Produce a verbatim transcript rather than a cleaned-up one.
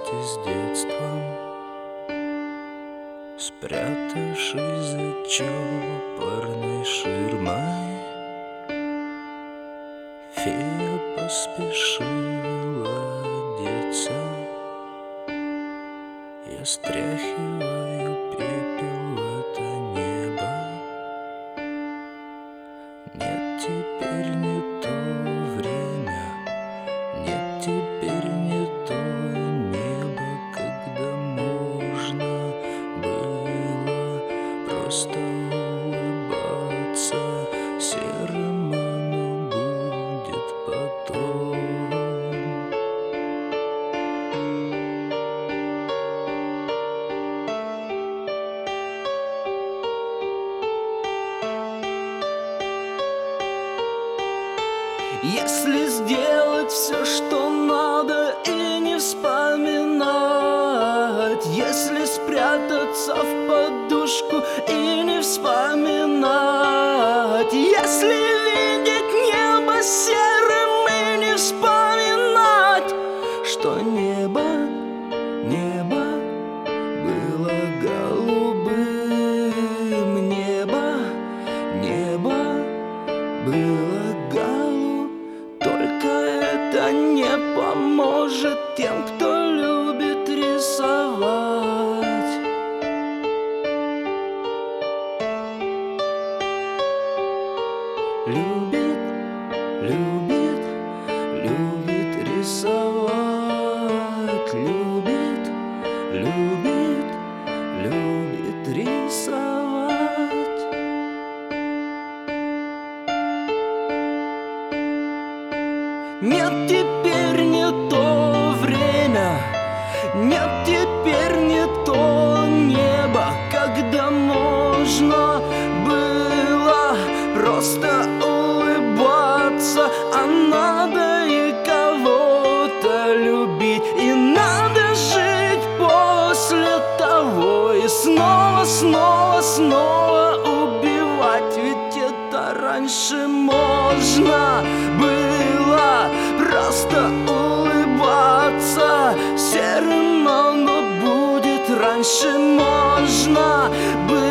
вместе с детством, спрятавшись за чопорной ширмой, фея поспешила одеться. Я стряхиваю пепел в это небо. Нет, теперь не то время, нет, теперь не то небо, когда можно было просто улыбаться. Серым оно будет потом. Если сделать все, что надо, и не вспоминать, если спрятаться в подушку и не вспоминать, если видеть небо серым и не вспоминать, что небо, небо было голубым, небо, небо было голубым. Только это не поможет тем, кто любит рисовать. Любит, любит, любит рисовать. Любит, любит, любит рисовать. Нет, теперь не то время, нет, теперь не то небо, когда можно было просто улыбаться, а надо и кого-то любить, и надо жить после того, и снова, снова, снова убивать, ведь это раньше можно было просто улыбаться. Серым оно будет, раньше можно было